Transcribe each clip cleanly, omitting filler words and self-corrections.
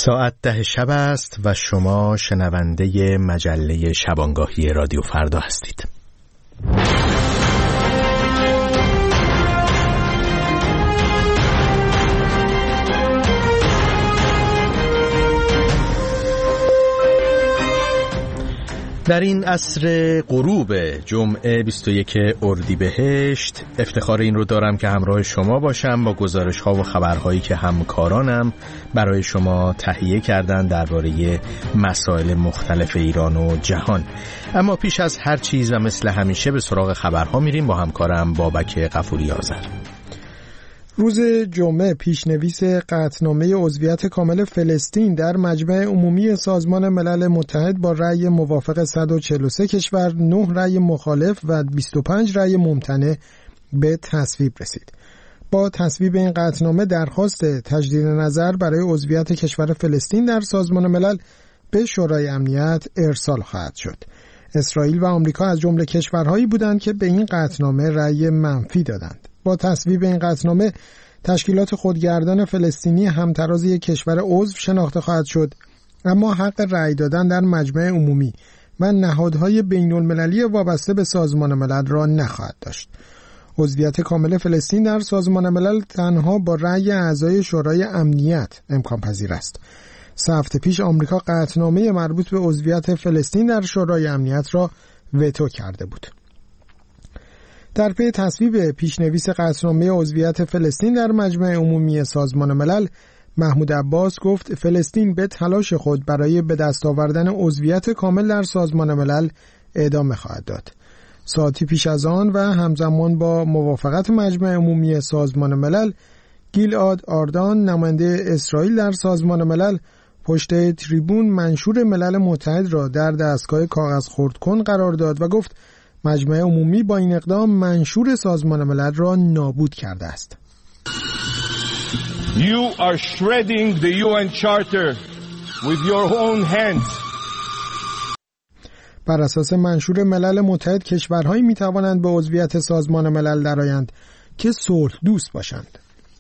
ساعت 10 شب است و شما شنونده مجله شبانگاهی رادیو فردا هستید. در این عصر غروب جمعه 21 اردیبهشت افتخار این رو دارم که همراه شما باشم با گزارش‌ها و خبرهایی که همکارانم برای شما تهیه کردن درباره مسائل مختلف ایران و جهان. اما پیش از هر چیز و مثل همیشه به سراغ خبرها میریم با همکارم بابک غفوری آذر. روز جمعه پیشنویس قطعنامه عضویت کامل فلسطین در مجمع عمومی سازمان ملل متحد با رأی موافق 143 کشور، 9 رأی مخالف و 25 رأی ممتنع به تصویب رسید. با تصویب این قطعنامه درخواست تجدید نظر برای عضویت کشور فلسطین در سازمان ملل به شورای امنیت ارسال خواهد شد. اسرائیل و آمریکا از جمله کشورهایی بودند که به این قطعنامه رأی منفی دادند. با تصویب این قطعنامه تشکیلات خودگردان فلسطینی همتراز یک کشور عضو شناخته خواهد شد، اما حق رأی دادن در مجمع عمومی و نهادهای بین المللی وابسته به سازمان ملل را نخواهد داشت. عضویت کامل فلسطین در سازمان ملل تنها با رأی اعضای شورای امنیت امکان پذیر است. 3 هفته پیش آمریکا قطعنامه مربوط به عضویت فلسطین در شورای امنیت را وتو کرده بود. در پی تصویب پیشنویس قطعنامه عضویت فلسطین در مجمع عمومی سازمان ملل، محمود عباس گفت فلسطین به تلاش خود برای به دست آوردن عضویت کامل در سازمان ملل ادامه خواهد داد. ساعتی پیش از آن و همزمان با موافقت مجمع عمومی سازمان ملل، گیلعاد آردان نماینده اسرائیل در سازمان ملل پشت تریبون منشور ملل متحد را در دستگاه کاغذ خرد کن قرار داد و گفت مجمع عمومی با این اقدام منشور سازمان ملل را نابود کرده است. You are shredding the UN Charter with your own hands. بر اساس منشور ملل متحد کشورهایی می توانند به عضویت سازمان ملل درآیند که صلح دوست باشند.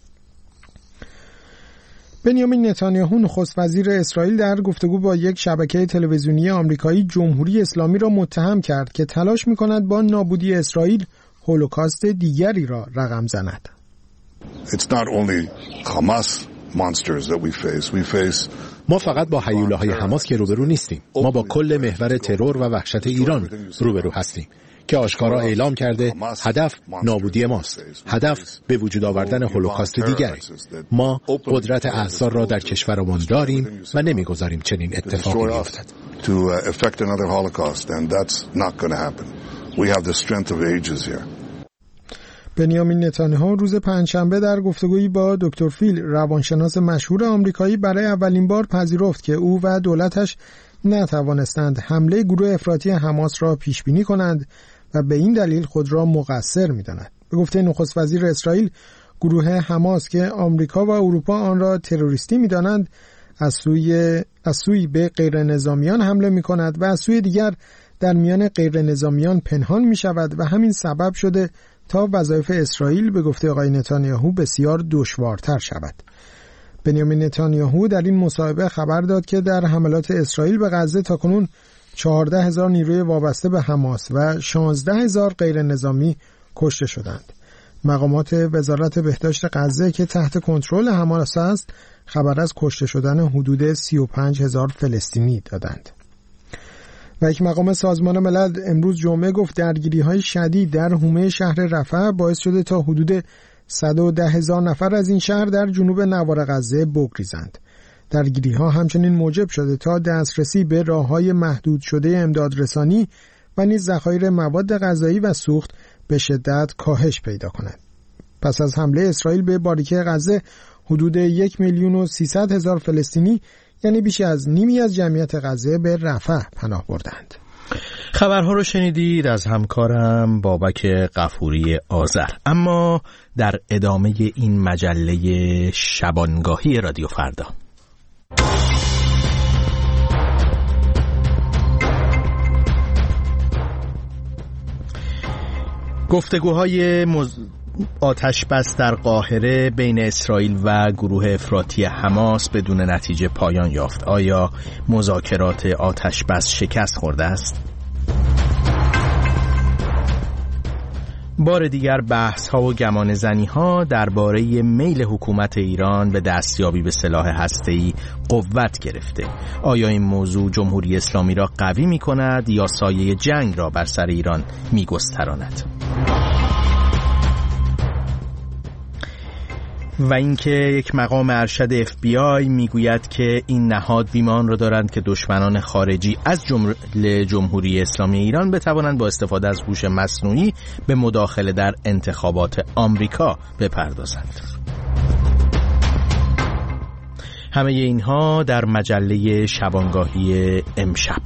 بنیامین نتانیاهو نخست وزیر اسرائیل در گفتگو با یک شبکه تلویزیونی آمریکایی جمهوری اسلامی را متهم کرد که تلاش می‌کند با نابودی اسرائیل هولوکاست دیگری را رقم زند. ما فقط با هیولاهای حماس که روبرو نیستیم. ما با کل محور ترور و وحشت ایران روبرو هستیم که آشکارا اعلام کرده هدف نابودی ماست. هدف به وجود آوردن هولوکاست دیگری. ما قدرت احصار را در کشورمان داریم و نمیگذاریم چنین اتفاقی بیفتد. بنیامین نتانیاهو روز پنجشنبه در گفتگویی با دکتر فیل روانشناس مشهور آمریکایی برای اولین بار پذیرفت که او و دولتش نتوانستند حمله گروه افراطی حماس را پیش بینی کنند و به این دلیل خود را مقصر می‌داند. به گفته نخست وزیر اسرائیل، گروه حماس که آمریکا و اروپا آن را تروریستی می‌دانند از سوی به غیر نظامیان حمله می‌کند و از سوی دیگر در میان غیر نظامیان پنهان می‌شود و همین سبب شده تا وظایف اسرائیل به گفته آقای نتانیاهو بسیار دشوارتر شود. بنیامین نتانیاهو در این مصاحبه خبر داد که در حملات اسرائیل به غزه تاکنون 14,000 نیروی وابسته به حماس و 16,000 غیر نظامی کشته شدند. مقامات وزارت بهداشت غزه که تحت کنترل حماس است خبر از کشته شدن حدود 35,000 فلسطینی دادند. و یک مقام سازمان ملل امروز جمعه گفت درگیری‌های شدید در حومه شهر رفح باعث شده تا حدود 110,000 نفر از این شهر در جنوب نوار غزه بگریزند. درگیری‌ها همچنین موجب شده تا دسترسی به راه‌های محدود شده امدادرسانی و نیز ذخایر مواد غذایی و سوخت به شدت کاهش پیدا کند. پس از حمله اسرائیل به باریکه غزه حدود 1,300,000 فلسطینی یعنی بیش از نیمی از جمعیت غزه به رفح پناه بردند. خبرها رو شنیدید از همکارم بابک غفوری آذر. اما در ادامه این مجله شبانگاهی رادیو فردا گفتگوهای آتش بس در قاهره بین اسرائیل و گروه افراطی حماس بدون نتیجه پایان یافت. آیا مذاکرات آتش بس شکست خورده است؟ بار دیگر بحث‌ها و گمانه‌زنی‌ها درباره میل حکومت ایران به دستیابی به سلاح هسته‌ای قوت گرفته. آیا این موضوع جمهوری اسلامی را قوی می‌کند یا سایه جنگ را بر سر ایران می‌گستراند؟ و اینکه یک مقام ارشد FBI میگوید که این نهاد بیمان را دارند که دشمنان خارجی از جمله جمهوری اسلامی ایران بتوانند با استفاده از هوش مصنوعی به مداخله در انتخابات آمریکا بپردازند. همه اینها در مجله شبانگاهی امشب.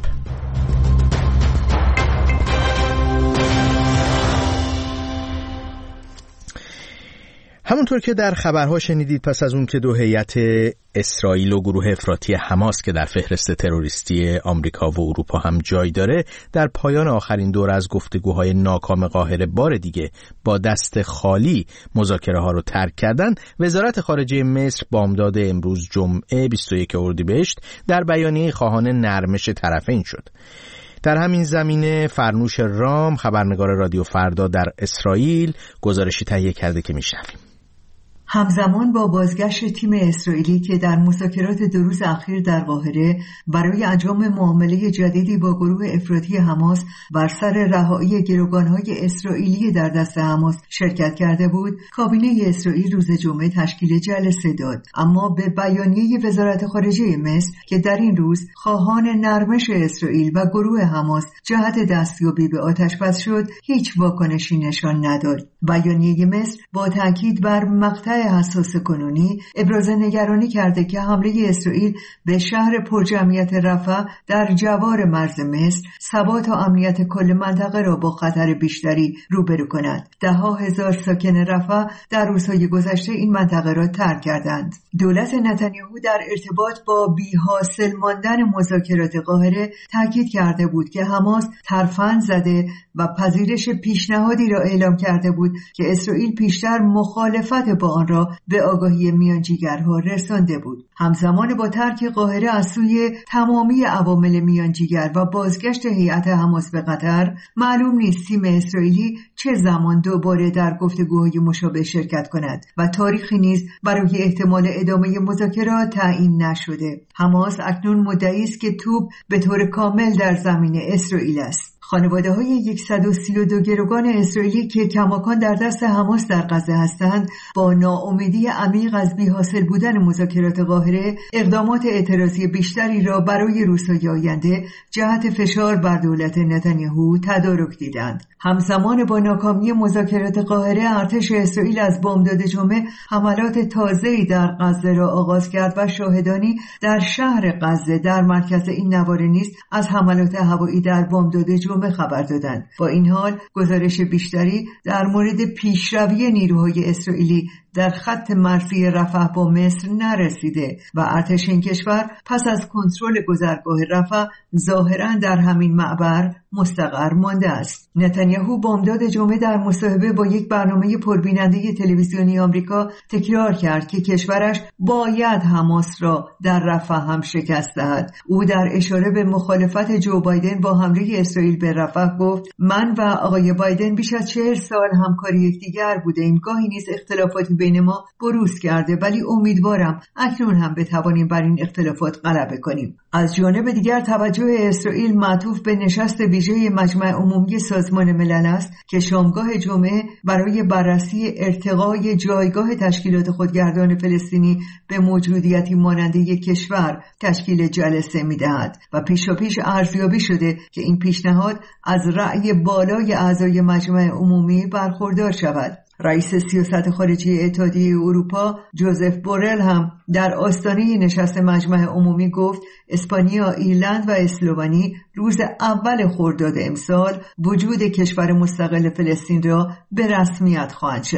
همونطور که در خبرها شنیدید، پس از اون که دو هیئت اسرائیل و گروه افراطی حماس که در فهرست تروریستی آمریکا و اروپا هم جای داره، در پایان آخرین دور از گفتگوهای ناکام قاهره بار دیگه با دست خالی مذاکره ها رو ترک کردن، وزارت خارجه مصر بامداد امروز جمعه 21 اردیبهشت در بیانیه خواهان نرمش طرفین شد. در همین زمینه فرنوش رام، خبرنگار رادیو فردا در اسرائیل، گزارشی تهیه کرده که میشنویم. همزمان با بازگشت تیم اسرائیلی که در مذاکرات 2 روز اخیر در قاهره برای انجام معامله جدیدی با گروه افراطی حماس بر سر رهایی گروگان‌های اسرائیلی در دست حماس شرکت کرده بود، کابینه اسرائیل روز جمعه تشکیل جلسه داد. اما به بیانیه وزارت خارجه مصر که در این روز خواهان نرمش اسرائیل و گروه حماس جهت دستیابی به آتش‌بس شد، هیچ واکنشی نشان نداد. بیانیه مصر با تاکید بر مقطع حساس کنونی ابراز نگرانی کرده که حمله اسرائیل به شهر پرجمعیت رفح در جوار مرز مصر ثبات و امنیت کل منطقه را با خطر بیشتری روبرو کند. 10,000 ساکن رفح در روزهای گذشته این منطقه را ترک کردند. دولت نتانیاهو در ارتباط با بی‌حاصل ماندن مذاکرات قاهره تاکید کرده بود که حماس ترفند زده و پذیرش پیشنهادی را اعلام کرده بود که اسرائیل پیشتر مخالفت با آن را به آگاهی میانجیگرها رسانده بود. همزمان با ترک قاهره از سوی تمامی عوامل میانجیگر و بازگشت هیئت حماس به قطر، معلوم نیست تیم اسرائیلی چه زمان دوباره در گفتگوهای مشابه شرکت کند و تاریخی نیز برای احتمال ادامه مذاکرات تعیین نشده. حماس اکنون مدعی است که توپ به طور کامل در زمین اسرائیل است. خانواده‌های 132 گروگان اسرائیلی که کماکان در دست حماس در غزه هستند، با ناامیدی عمیق از بی‌حاصل بودن مذاکرات قاهره، اقدامات اعتراضی بیشتری را برای روزهای آینده جهت فشار بر دولت نتانیاهو تدارک دیدند. همزمان با ناکامی مذاکرات قاهره، ارتش اسرائیل از بامداد جمعه حملات تازه‌ای در غزه را آغاز کرد و شاهدانی در شهر غزه در مرکز این نواره نیز از حملات هوایی در بامداد جمعه خبر دادند. با این حال گزارش بیشتری در مورد پیشروی نیروهای اسرائیلی در خط مرزی رفح با مصر نرسیده و ارتش این کشور پس از کنترل گذرگاه رفح ظاهراً در همین معبر مستقر مانده است. نتانیاهو بامداد جمعه در مصاحبه با یک برنامه پربیننده تلویزیونی آمریکا تکرار کرد که کشورش باید حماس را در رفح هم شکست دهد. او در اشاره به مخالفت جو بایدن با حمله اسرائیل به رفح گفت: من و آقای بایدن بیش از 40 سال همکاری یکدیگر بودیم. گاهی نیز اختلافاتی بین ما بروز کرده، ولی امیدوارم اکنون هم بتوانیم بر این اختلافات غلبه کنیم. از جانب دیگر توجه اسرائیل معطوف به نشست ویژه مجمع عمومی سازمان ملل است که شامگاه جمعه برای بررسی ارتقای جایگاه تشکیلات خودگردان فلسطینی به موجودیتی مانند یک کشور تشکیل جلسه می‌دهد و پیشاپیش ارزیابی شده که این پیشنهاد از رأی بالای اعضای مجمع عمومی برخوردار شود. رئیس سیاست خارجی اتحادیه اروپا جوزف بورل هم در آستانه نشست مجمع عمومی گفت اسپانیا، ایرلند و اسلوونی روز اول خرداد امسال وجود کشور مستقل فلسطین را به رسمیت خواهند شناخت.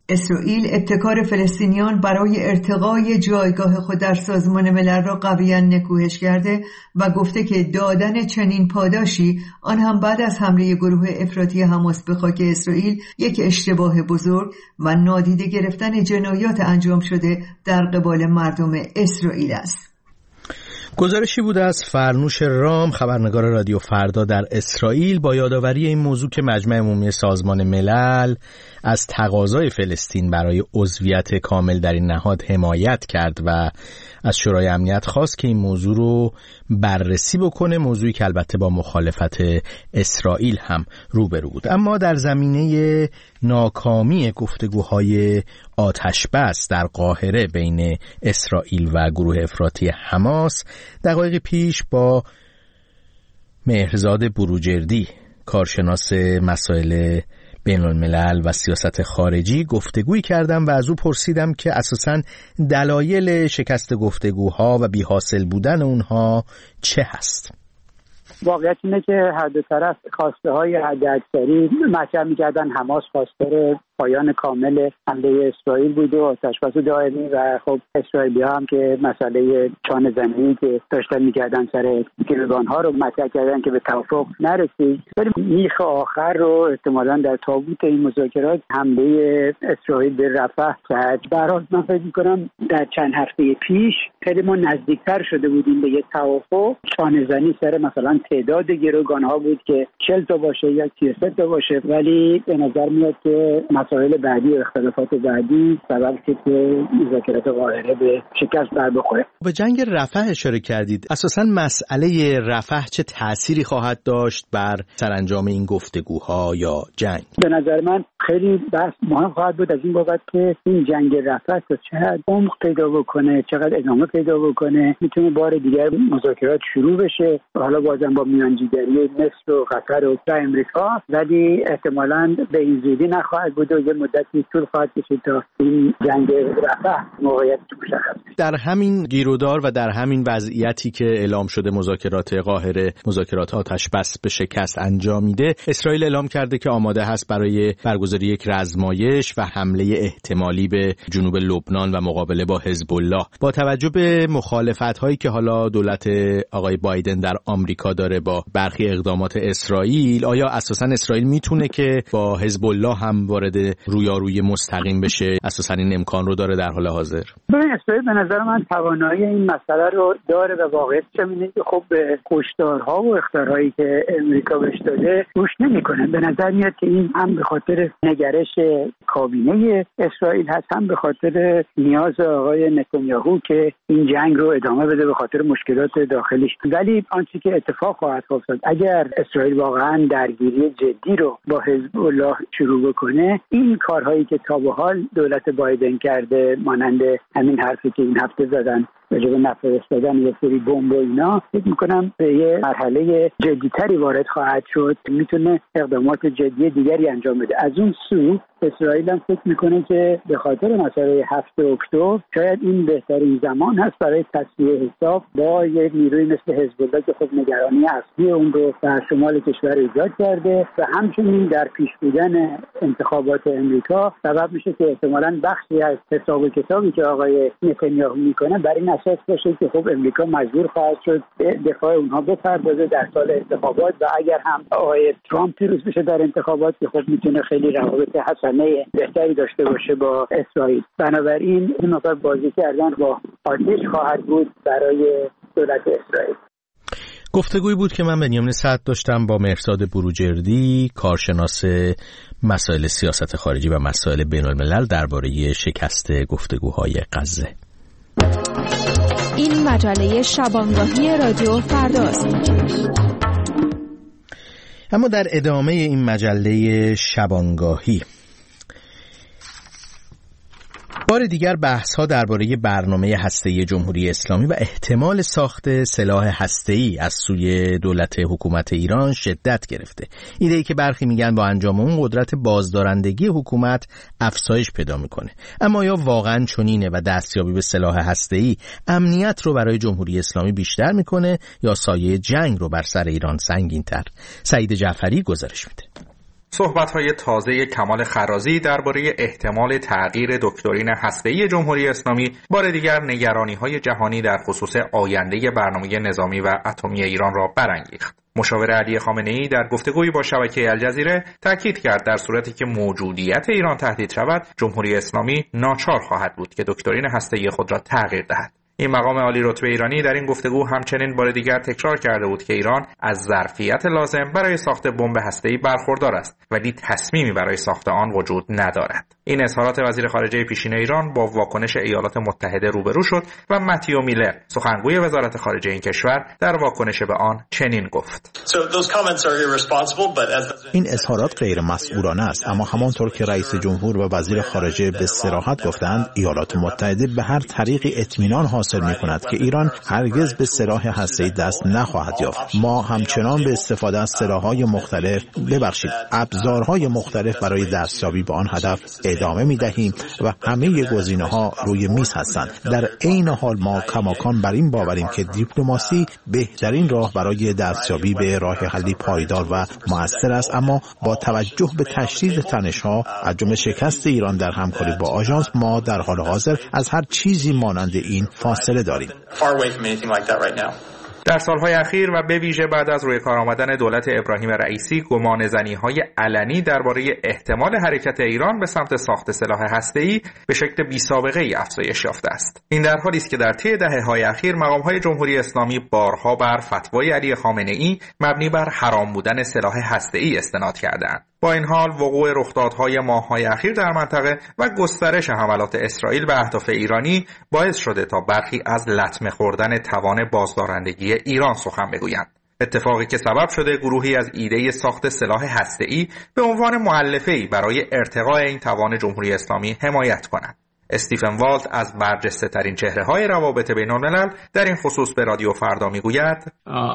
اسرائیل ابتکار فلسطینیان برای ارتقای جایگاه خود در سازمان ملل را قویاً نکوهش کرده و گفته که دادن چنین پاداشی، آن هم بعد از حمله گروه افراطی حماس به خاک اسرائیل، یک اشتباه بزرگ و نادیده گرفتن جنایات انجام شده در قبال مردم اسرائیل است. گزارشی بود از فرنوش رام، خبرنگار رادیو فردا در اسرائیل، با یادآوری این موضوع که مجمع عمومی سازمان ملل از تقاضای فلسطین برای عضویت کامل در این نهاد حمایت کرد و از شورای امنیت خواست که این موضوع رو بررسی بکنه، موضوعی که البته با مخالفت اسرائیل هم روبرو بود. اما در زمینه ناکامی گفتگوهای آتشبس در قاهره بین اسرائیل و گروه افراطی حماس، دقایق پیش با مهرزاد بروجردی، کارشناس مسائل بین الملل و سیاست خارجی، گفتگویی کردم و از او پرسیدم که اساساً دلایل شکست گفتگوها و بی‌حاصل بودن اونها چه هست. واقعیت اینه که هر دو طرف خواسته های حداکثری مطرح می‌کردن. حماس خواستار پایان کامل حمله اسرائیل بود و آتش‌بس دائمی و خب اسرائیلی‌ها هم که مسئله چانه زنی که داشتن می‌کردن سر گروگان‌ها رو مطرح کردن که به توافق نرسید. ولی میخ آخر رو احتمالاً در تابوت این مذاکرات حمله اسرائیل به رفح کرد. برای من فکر می‌کنم در چند هفته پیش خیلی ما نزدیکتر شده بودیم به یک توافق. چانه زنی سر مثلا تعداد گروگان‌ها بود که 40 تا باشه یا 33 تا باشه، ولی به نظر میاد که مسائل بعدی و اختلافات بعدی سبب شد که مذاکرات قاهره به شکست بر بخوره. به جنگ رفح اشاره کردید. اساساً مسئله رفح چه تأثیری خواهد داشت بر سرانجام این گفتگوها یا جنگ؟ به نظر من خیلی بحث مهم خواهد بود از این بابت که این جنگ رفح چقدر عمق پیدا بکنه، چقدر ادامه پیدا بکنه، میتونه بار دیگر مذاکرات شروع بشه، حالا بازم با میانجیگری مصر و قطر و امریکا، ولی احتمالاً به این زودی نخواهد بود و یه مدتی طول خواهد کشید تا این جنگ رفح موقعیت مشخص. در همین گیرودار و در همین وضعیتی که اعلام شده مذاکرات قاهره، مذاکرات آتشبس به شکست انجام میده، اسرائیل اعلام کرده که آماده هست برای برگزاری یک رزمایش و حمله احتمالی به جنوب لبنان و مقابله با حزب الله. با توجه به مخالفت‌هایی که حالا دولت آقای بایدن در آمریکا داره با برخی اقدامات اسرائیل، آیا اساساً اسرائیل میتونه که با حزب الله هم وارد رویارویی مستقیم بشه؟ اساساً این امکان رو داره در حال حاضر؟ ببین، اسرائیل به نظر من توانایی این مسئله رو داره و واقعیت اینه که خب به کشتارها و اخطارهایی که امریکا بهش داده گوش نمیکنه. به نظر میاد که این هم به خاطر نگرش کابینه اسرائیل هست، هم به خاطر نیاز آقای نتانیاهو که این جنگ رو ادامه بده به خاطر مشکلات داخلیش. ولی آنچه که اتفاق خواهد افتاد اگر اسرائیل واقعا درگیری جدی رو با حزب الله شروع بکنه، این کارهایی که تا به حال دولت بایدن کرده، مانند همین حرفی که این هفته زدن راجع به نفرستادن یه سری بمب و اینا، فکر میکنم به یه مرحله جدیتری وارد خواهد شد، میتونه اقدامات جدی دیگری انجام بده. از اون سو اسرائیل هم فکر میکنه که به خاطر مسئله 7 اکتبر شاید این بهترین زمان هست برای تصفیه حساب با یه نیروی مثل حزب الله که خب نگرانی اصلی اون رو در شمال کشور ایجاد کرده و همچنین در پیش بودن انتخابات امریکا سبب میشه که احتمالاً بخشی از حساب و کتابی که آقای نتانیاهو میکنه برای این اساس باشه که خب امریکا مجبور خواهد شد دفاع اونها بپردازه در سال انتخابات و اگر هم آقای ترامپ پیروز بشه در انتخابات که خب میتونه خیلی روابط حسنه بهتری داشته باشه با اسرائیل. بنابراین این مقدار بازی کردن با آتش خواهد بود برای دولت اسرائیل. گفتگویی بود که من بنیامین سعد داشتم با مهرزاد بروجردی، کارشناس مسائل سیاست خارجی و مسائل بین الملل درباره شکست گفتگوهای غزه. این مجله شبانگاهی رادیو فرداست. اما در ادامه این مجله شبانگاهی بار دیگر بحث‌ها درباره برنامه هسته‌ای جمهوری اسلامی و احتمال ساخت سلاح هسته‌ای از سوی دولت حکومت ایران شدت گرفته. ایده‌ای که برخی میگن با انجام اون قدرت بازدارندگی حکومت افزایش پیدا میکنه. اما یا واقعاً چنینه و دستیابی به سلاح هسته‌ای امنیت رو برای جمهوری اسلامی بیشتر میکنه یا سایه جنگ رو بر سر ایران سنگین‌تر؟ سعید جعفری گزارش میده. صحبت‌های تازه کمال خرازی درباره احتمال تغییر دکترین هسته‌ای جمهوری اسلامی بار دیگر نگرانی‌های جهانی در خصوص آینده برنامه نظامی و اتمی ایران را برانگیخت. مشاور علی خامنه‌ای در گفتگویی با شبکه الجزیره تاکید کرد در صورتی که موجودیت ایران تهدید شود، جمهوری اسلامی ناچار خواهد بود که دکترین هسته‌ای خود را تغییر دهد. این مقام عالی رتبه ایرانی در این گفتگو همچنین بار دیگر تکرار کرده بود که ایران از ظرفیت لازم برای ساخت بمب هسته‌ای برخوردار است، ولی تصمیمی برای ساخت آن وجود ندارد. این اظهارات وزیر خارجه پیشین ایران با واکنش ایالات متحده روبرو شد و متیو میلر، سخنگوی وزارت خارجه این کشور، در واکنش به آن چنین گفت: این اظهارات غیر مسئولانه است، اما همانطور که رئیس جمهور و وزیر خارجه به صراحت گفتند، ایالات متحده به هر طریقی اطمینان حاصل می‌کند که ایران هرگز به سلاح هسته‌ای دست نخواهد یافت. ما همچنان به استفاده از ابزارهای مختلف برای دستیابی به آن هدف ادامه می‌دهیم و همه گزینه‌ها روی میز هستند. در عین حال ما کماکان بر این باوریم که دیپلماسی بهترین راه برای دستیابی به راه حلی پایدار و مؤثر است، اما با توجه به تشدید تنش‌ها از جمله شکست ایران در همکاری با آژانس، ما در حال حاضر از هر چیزی مانند این فاصله داریم. در سالهای اخیر و به ویژه بعد از روی کار آمدن دولت ابراهیم رئیسی، گمانه‌زنی‌های علنی درباره احتمال حرکت ایران به سمت ساخت سلاح هسته‌ای به شکل بی‌سابقه‌ای افزایش یافته است. این در حالی است که در طی دهه‌های اخیر مقام‌های جمهوری اسلامی بارها بر فتوای علی خامنه‌ای مبنی بر حرام بودن سلاح هسته‌ای استناد کردند. با این حال وقوع رخدادهای ماه‌های اخیر در منطقه و گسترش حملات اسرائیل به اهداف ایرانی باعث شده تا برخی از لطمه خوردن توان بازدارندگی ایران سخن بگویند. اتفاقی که سبب شده گروهی از ایده ساخت سلاح هسته‌ای به عنوان مؤلفه‌ای برای ارتقاء این توان جمهوری اسلامی حمایت کنند. استیفن والت از برجسته ترین چهره‌های روابط بین‌الملل در این خصوص به رادیو فردا میگوید: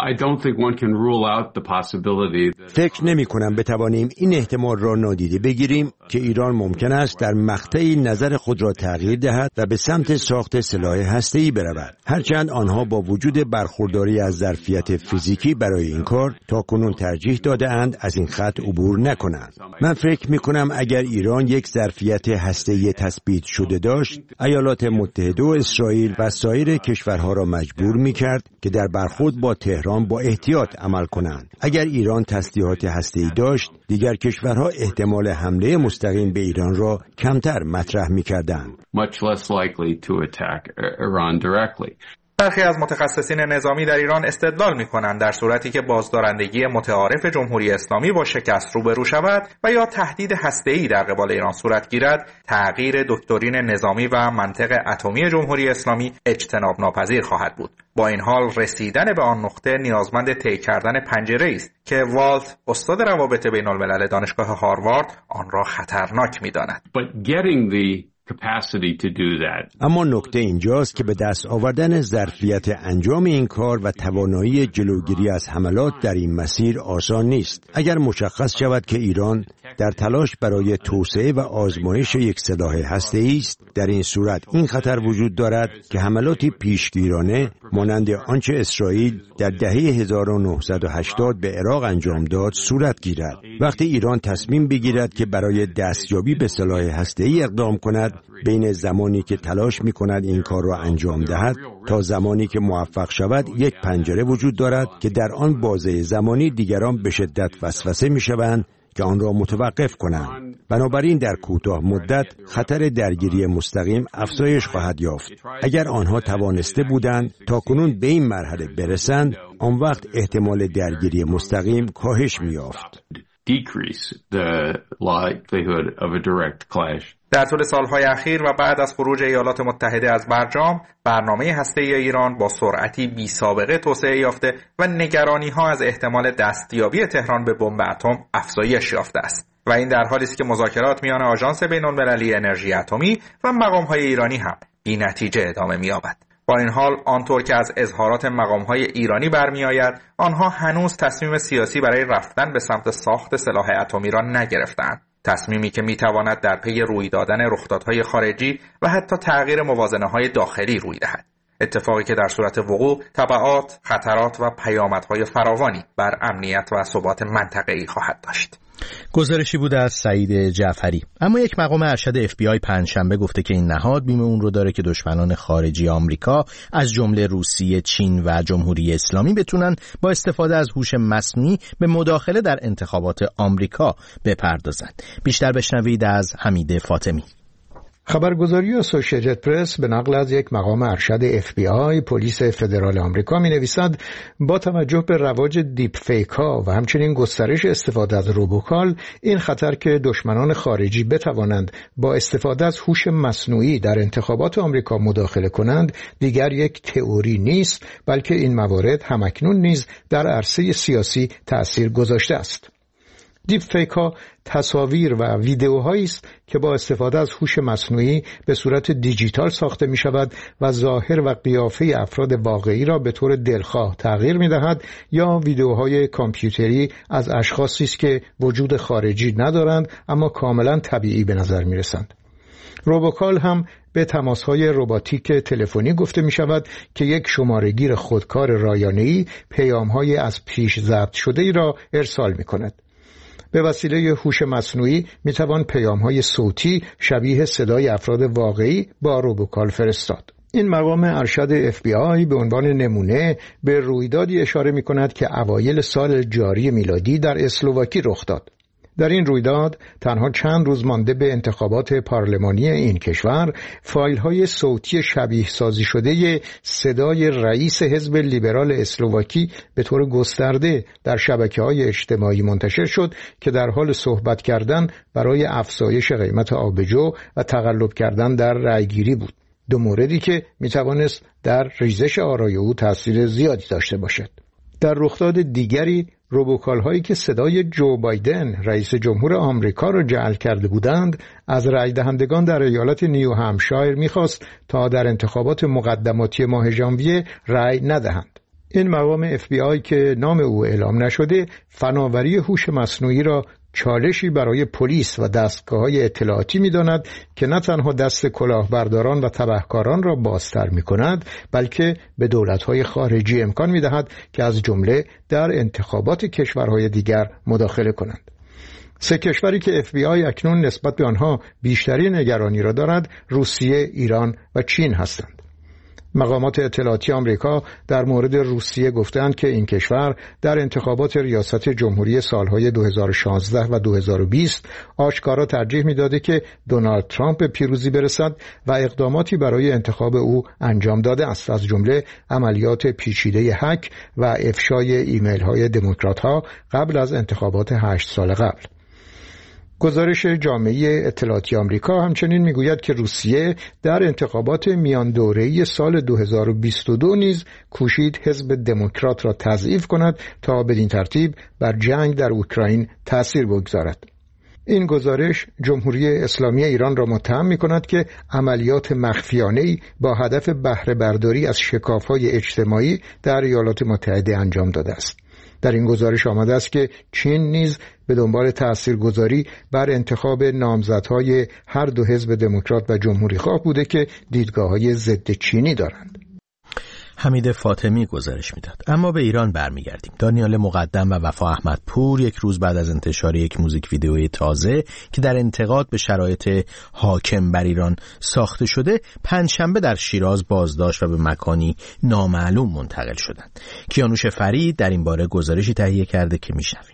فکر نمی‌کنم بتوانیم این احتمال را نادیده بگیریم که ایران ممکن است در مقطعی نظر خود را تغییر دهد و به سمت ساخت سلاح هسته‌ای برود، هرچند آنها با وجود برخورداری از ظرفیت فیزیکی برای این کار تاکنون ترجیح داده‌اند از این خط عبور نکنند. من فکر می‌کنم اگر ایران یک ظرفیت هسته‌ای تثبیت شده داشت، ایالات متحده و اسرائیل و سایر کشورها را مجبور می‌کرد که در برخورد با تهران با احتیاط عمل کنند. اگر ایران تسلیحات هسته‌ای داشت، دیگر کشورها احتمال حمله مستقیم به ایران را کمتر مطرح می‌کردند. برخی از متخصصین نظامی در ایران استدلال می‌کنند در صورتی که بازدارندگی متعارف جمهوری اسلامی با شکست روبرو شود و یا تهدید هسته‌ای در قبال ایران صورت گیرد، تغییر دکترین نظامی و منطق اتمی جمهوری اسلامی اجتناب ناپذیر خواهد بود. با این حال رسیدن به آن نقطه نیازمند طی کردن پنجره‌ای است که والت، استاد روابط بین‌الملل دانشگاه هاروارد، آن را خطرناک می‌داند. اما نکته اینجاست که به دست آوردن ظرفیت انجام این کار و توانایی جلوگیری از حملات در این مسیر آسان نیست. اگر مشخص شود که ایران در تلاش برای توسعه و آزمایش یک سلاح هسته‌ای است، در این صورت این خطر وجود دارد که حملاتی پیشگیرانه مانند آنچه اسرائیل در دهه 1980 به عراق انجام داد صورت گیرد. وقتی ایران تصمیم بگیرد که برای دستیابی به سلاح هسته‌ای اقدام کند، بین زمانی که تلاش می‌کند این کار را انجام دهد تا زمانی که موفق شود یک پنجره وجود دارد که در آن بازه زمانی دیگران به شدت وسوسه می‌شوند که آن را متوقف کنند. بنابراین در کوتاه مدت خطر درگیری مستقیم افزایش خواهد یافت. اگر آنها توانسته بودند تاکنون به این مرحله برسند، آن وقت احتمال درگیری مستقیم کاهش می‌یافت. در طول سالهای اخیر و بعد از خروج ایالات متحده از برجام، برنامه هسته‌ای ایران با سرعتی بی‌سابقه توسعه یافته و نگرانی‌ها از احتمال دستیابی تهران به بمب اتم افزایش یافته است. و این در حالی است که مذاکرات میان آژانس بین‌المللی انرژی اتمی و مقام‌های ایرانی هم بی‌نتیجه ادامه می‌یابد. با این حال آنطور که از اظهارات مقام‌های ایرانی برمی‌آید، آنها هنوز تصمیم سیاسی برای رفتن به سمت ساخت سلاح اتمی را نگرفتند. تصمیمی که میتواند در پی روی دادن رخدادهای خارجی و حتی تغییر موازنه‌های داخلی روی دهد. اتفاقی که در صورت وقوع تبعات، خطرات و پیامدهای فراوانی بر امنیت و ثبات منطقه‌ای خواهد داشت. گزارشی بود از سعید جعفری. اما یک مقام ارشد FBI پنجشنبه گفته که این نهاد بیم اون رو داره که دشمنان خارجی آمریکا از جمله روسیه، چین و جمهوری اسلامی بتونن با استفاده از هوش مصنوعی به مداخله در انتخابات آمریکا بپردازند. بیشتر بشنوید از حمید فاطمی. خبرگزاری اسوسییتد پرس به نقل از یک مقام ارشد FBI پلیس فدرال آمریکا می‌نویسد با توجه به رواج دیپ فیک ها و همچنین گسترش استفاده از روبوکال، این خطر که دشمنان خارجی بتوانند با استفاده از هوش مصنوعی در انتخابات آمریکا مداخله کنند دیگر یک تئوری نیست، بلکه این موارد همکنون نیز در عرصه سیاسی تأثیر گذاشته است. دیپ فیک ها تصاویر و ویدئوهایی است که با استفاده از هوش مصنوعی به صورت دیجیتال ساخته می شود و ظاهر و قیافه افراد واقعی را به طور دلخواه تغییر می دهد، یا ویدئوهای کامپیوتری از اشخاصی است که وجود خارجی ندارند اما کاملا طبیعی به نظر می رسند. روبوکال هم به تماس‌های رباتیک تلفنی گفته می شود که یک شماره‌گیر خودکار رایانه‌ای پیام‌های از پیش ضبط شده‌ای را ارسال می کند. به وسیله هوش مصنوعی میتوان پیام‌های صوتی شبیه صدای افراد واقعی با روبوکال فرستاد. این مقام ارشد FBI به عنوان نمونه به رویدادی اشاره می‌کند که اوایل سال جاری میلادی در اسلواکی رخ داد. در این رویداد تنها چند روز مانده به انتخابات پارلمانی این کشور، فایل‌های صوتی شبیه سازی شده صدای رئیس حزب لیبرال اسلواکی به طور گسترده در شبکه‌های اجتماعی منتشر شد که در حال صحبت کردن برای افزایش قیمت آبجو و تقلب کردن در رأیگیری بود. دو موردی که می‌توانست در ریزش آرای او تأثیر زیادی داشته باشد. در رخداد دیگری، روبوکال هایی که صدای جو بایدن رئیس جمهور آمریکا را جعل کرده بودند از رای دهندگان در ایالت نیو همشایر می‌خواست تا در انتخابات مقدماتی ماه ژانویه رای ندهند. این مقام FBI که نام او اعلام نشده، فناوری هوش مصنوعی را چالشی برای پلیس و دستگاه‌های اطلاعاتی می‌داند که نه تنها دست کلاهبرداران و تبهکاران را بازتر می‌کند، بلکه به دولت‌های خارجی امکان می‌دهد که از جمله در انتخابات کشورهای دیگر مداخله کنند. سه کشوری که FBI اکنون نسبت به آنها بیشتری نگرانی را دارد، روسیه، ایران و چین هستند. مقامات اطلاعاتی آمریکا در مورد روسیه گفتند که این کشور در انتخابات ریاست جمهوری سالهای 2016 و 2020 آشکارا ترجیح می‌داده که دونالد ترامپ به پیروزی برسد و اقداماتی برای انتخاب او انجام داده است، از جمله عملیات پیچیده هک و افشای ایمیل‌های دموکرات‌ها قبل از انتخابات 8 سال قبل. گزارش جامعه اطلاعاتی آمریکا همچنین میگوید که روسیه در انتخابات میان دوره‌ای سال 2022 نیز کوشید حزب دموکرات را تضعیف کند تا بدین ترتیب بر جنگ در اوکراین تأثیر بگذارد. این گزارش جمهوری اسلامی ایران را متهم می‌کند که عملیات مخفیانه‌ای با هدف بهره برداری از شکاف‌های اجتماعی در ایالات متحده انجام داده است. در این گزارش آمده است که چین نیز به دنبال تاثیرگذاری بر انتخاب نامزدهای هر دو حزب دموکرات و جمهوری خواه بوده که دیدگاه‌های ضد چینی دارند. حمید فاطمی گزارش میداد. اما به ایران برمیگردیم. دانیال مقدم و وفا احمدپور یک روز بعد از انتشار یک موزیک ویدئوی تازه که در انتقاد به شرایط حاکم بر ایران ساخته شده، پنجشنبه در شیراز بازداشت و به مکانی نامعلوم منتقل شدند. کیانوش فرید در این باره گزارشی تهیه کرده که میشنویم.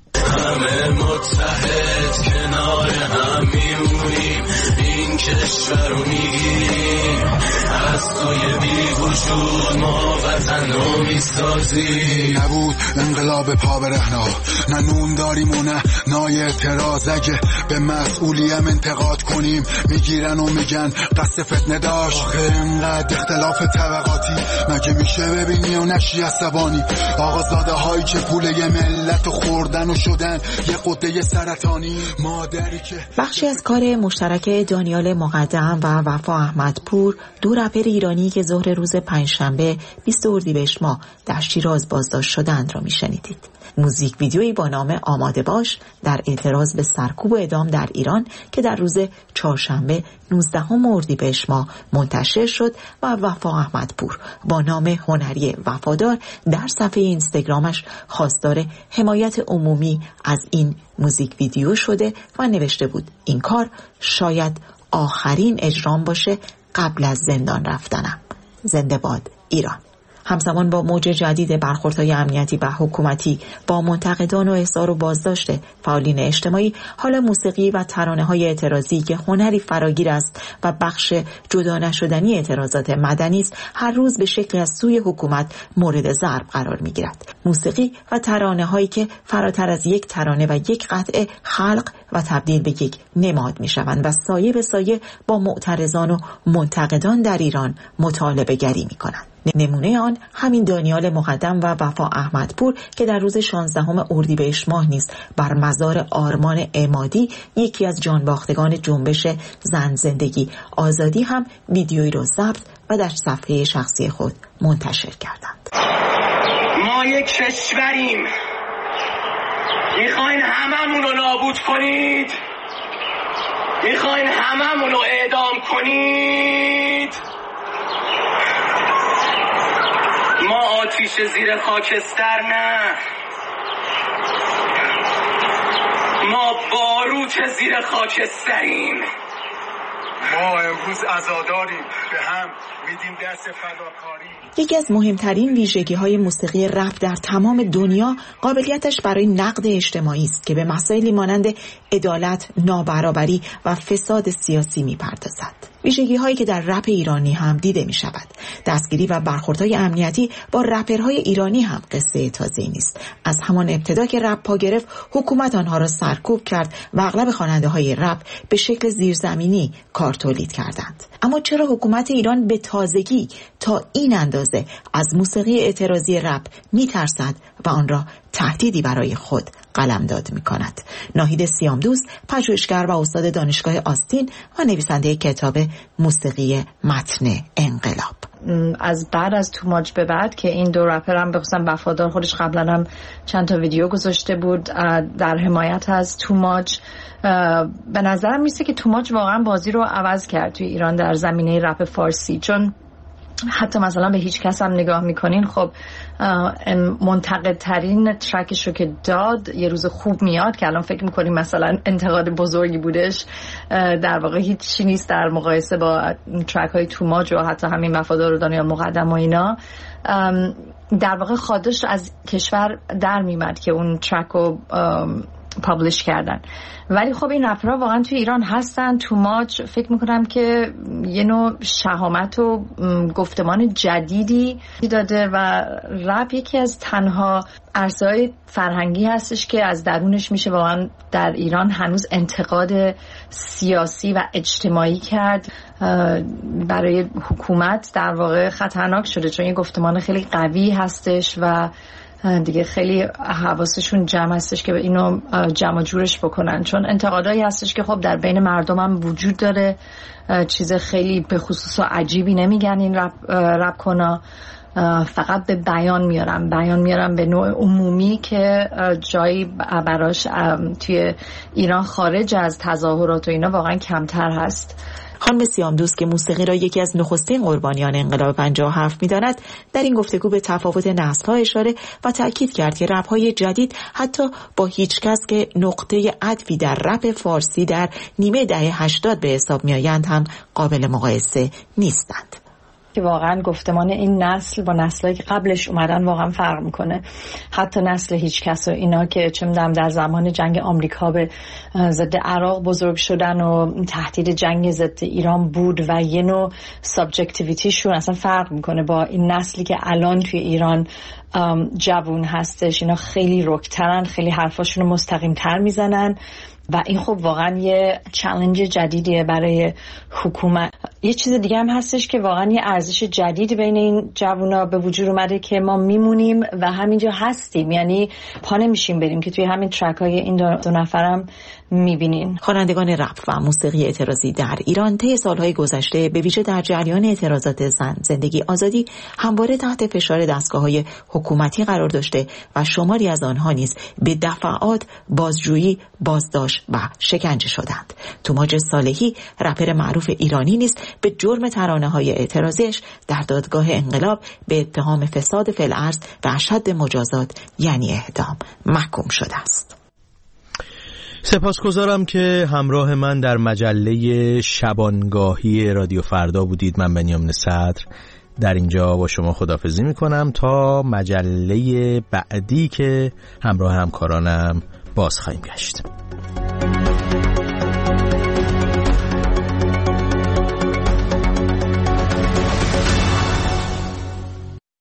همه متحد کنار هم میمونیم، این کشور رو میگیریم، از توی بی وجود ما وطن رو میسازیم. نبود انقلاب پا برهنا، نه نون داریم و نه نای اعتراض. اگه به مسئولیم انتقاد کنیم میگیرن و میگن قصد فتنه داشت. آخه انقدر اختلاف طبقاتی مگه میشه ببینی و نشی عصبانی؟ آقازاده هایی که پول یه ملت خوردن و شدن یه قده سرطانی. مادری که بخشی از کار مشترک دانیال مقدم و وفا احمدپور، دو رپر ایرانی که ظهر روز پنجشنبه 20 اردیبهشت ماه در شیراز بازداشت شدند را میشنیدید. موزیک ویدیویی با نام آماده باش در اعتراض به سرکوب و اعدام در ایران که در روز چهارشنبه 19 اردیبهشت ماه منتشر شد و وفا احمدپور با نام هنری وفادار در صفحه اینستاگرامش خواستار حمایت عمومی از این موزیک ویدیو شده و نوشته بود این کار شاید آخرین اجرام باشه قبل از زندان رفتنم. زنده باد ایران. همزمان با موج جدید برخوردهای امنیتی و حکومتی با منتقدان و احضار و بازداشت فعالین اجتماعی، حالا موسیقی و ترانه‌های اعتراضی که هنری فراگیر است و بخش جدا نشدنی اعتراضات مدنی است، هر روز به شکلی از سوی حکومت مورد ضرب قرار می‌گیرد. موسیقی و ترانه‌هایی که فراتر از یک ترانه و یک قطعه خلق و تبدیل به یک نماد می‌شوند و سایه به سایه با معترضان و منتقدان در ایران مطالبه گری می‌کنند. نمونه آن همین دانیال مقدم و وفا احمدپور که در روز 16 اردیبهشت ماه نیز بر مزار آرمان عمادی، یکی از جانباختگان جنبش زن زندگی آزادی، هم ویدیویی را ضبط و در صفحه شخصی خود منتشر کردند. ما یک کشوریم، میخواین هممون رو نابود کنید، میخواین هممون رو اعدام کنید. ما آتیش زیر خاکستر نه، ما باروت زیر خاکستریم. ما امروز عزاداریم، به هم میدیم دست فداکاری. یکی از مهمترین ویژگی‌های موسیقی رپ در تمام دنیا قابلیتش برای نقد اجتماعی است که به مسائلی مانند عدالت، نابرابری و فساد سیاسی می‌پردازد. ویژگی‌هایی که در رپ ایرانی هم دیده می‌شود. دستگیری و برخوردهای امنیتی با رپرهای ایرانی هم قصه تازه‌ای نیست. از همان ابتدا که رپ پا گرفت، حکومت آنها را سرکوب کرد و اغلب خواننده‌های رپ به شکل زیرزمینی کار تولید کردند. اما چرا حکومت ایران به تازگی تا این اندازه از موسیقی اعتراضی رپ می‌ترسد و آن را تهدیدی برای خود قلمداد می‌کند؟ ناهید سیامدوست، پژوهشگر و استاد دانشگاه آستین و نویسنده کتاب موسیقی متن انقلاب. از بعد از توماج به بعد که این دو رپر هم بخصوصا وفادار خودش قبلا هم چند تا ویدیو گذاشته بود در حمایت از توماج، به نظرم میسه که توماج واقعا بازی رو عوض کرد توی ایران در زمینه رپ فارسی. چون حتی مثلا به هیچ کس هم نگاه میکنین، خب منتقدترین ترکش رو که داد یه روز خوب میاد که الان فکر میکنیم مثلا انتقاد بزرگی بودش، در واقع هیچی نیست در مقایسه با ترک های توماج و حتی همین وفادار و دانیال مقدم و اینا. در واقع خادش از کشور در میمد که اون ترک رو پابلش کردن. ولی خب این رپرها واقعا توی ایران هستن. توماج فکر میکنم که یه نوع شهامت و گفتمان جدیدی داده و رپ یکی از تنها عرصه‌های فرهنگی هستش که از درونش میشه واقعا در ایران هنوز انتقاد سیاسی و اجتماعی کرد. برای حکومت در واقع خطرناک شده چون یه گفتمان خیلی قوی هستش و دیگه خیلی حواسشون جمع هستش که اینو جمع جورش بکنن، چون انتقادایی هستش که خب در بین مردم هم وجود داره. چیز خیلی به خصوص عجیبی نمیگن این رپ کنا، فقط به بیان میارن به نوع عمومی که جایی براش توی ایران خارج از تظاهرات و اینا واقعا کمتر هست. خانم سیامدوست که موسیقی را یکی از نخستین قربانیان انقلاب 57 می‌داند، در این گفتگو به تفاوت نسل‌ها اشاره و تأکید کرد که رپ‌های جدید حتی با هیچ کس که نقطه عطفی در رپ فارسی در نیمه دهه 80 به حساب می‌آیند هم قابل مقایسه نیستند. که واقعا گفتمان این نسل با نسلایی که قبلش اومدن واقعا فرق میکنه. حتی نسل هیچ کس و اینا که چه میدونم در زمان جنگ آمریکا به ضد عراق بزرگ شدن و تهدید جنگ ضد ایران بود و یه نوع سابجکتیویتیشون اصلا فرق میکنه با این نسلی که الان توی ایران جوون هستش. اینا خیلی رکترن، خیلی حرفاشون رو مستقیم‌تر میزنن و این خب واقعا یه چالش جدیدیه برای حکومت. یه چیز دیگه هم هستش که واقعا یه ارزش جدید بین این جوونا به وجود اومده که ما میمونیم و همینجا هستیم، یعنی پا نمیشیم بریم، که توی همین ترک های این دو نفرم میبینین. خوانندگان رپ و موسیقی اعتراضی در ایران طی سالهای گذشته به ویژه در جریان اعتراضات زن، زندگی، آزادی همواره تحت فشار دستگاه‌های حکومتی قرار داشته و شماری از آنها نیز به دفعات بازجویی، بازداشت و شکنجه شدند. توماج صالحی رپر معروف ایرانی نیز به جرم ترانه‌های اعتراضیش در دادگاه انقلاب به اتهام فساد فی الارض و اشد مجازات یعنی اعدام محکوم شده است. سپاسگزارم که همراه من در مجله شبانگاهی رادیو فردا بودید. من بنیامین صدر در اینجا با شما خداحافظی میکنم تا مجله بعدی که همراه همکارانم باز خواهیم گشت.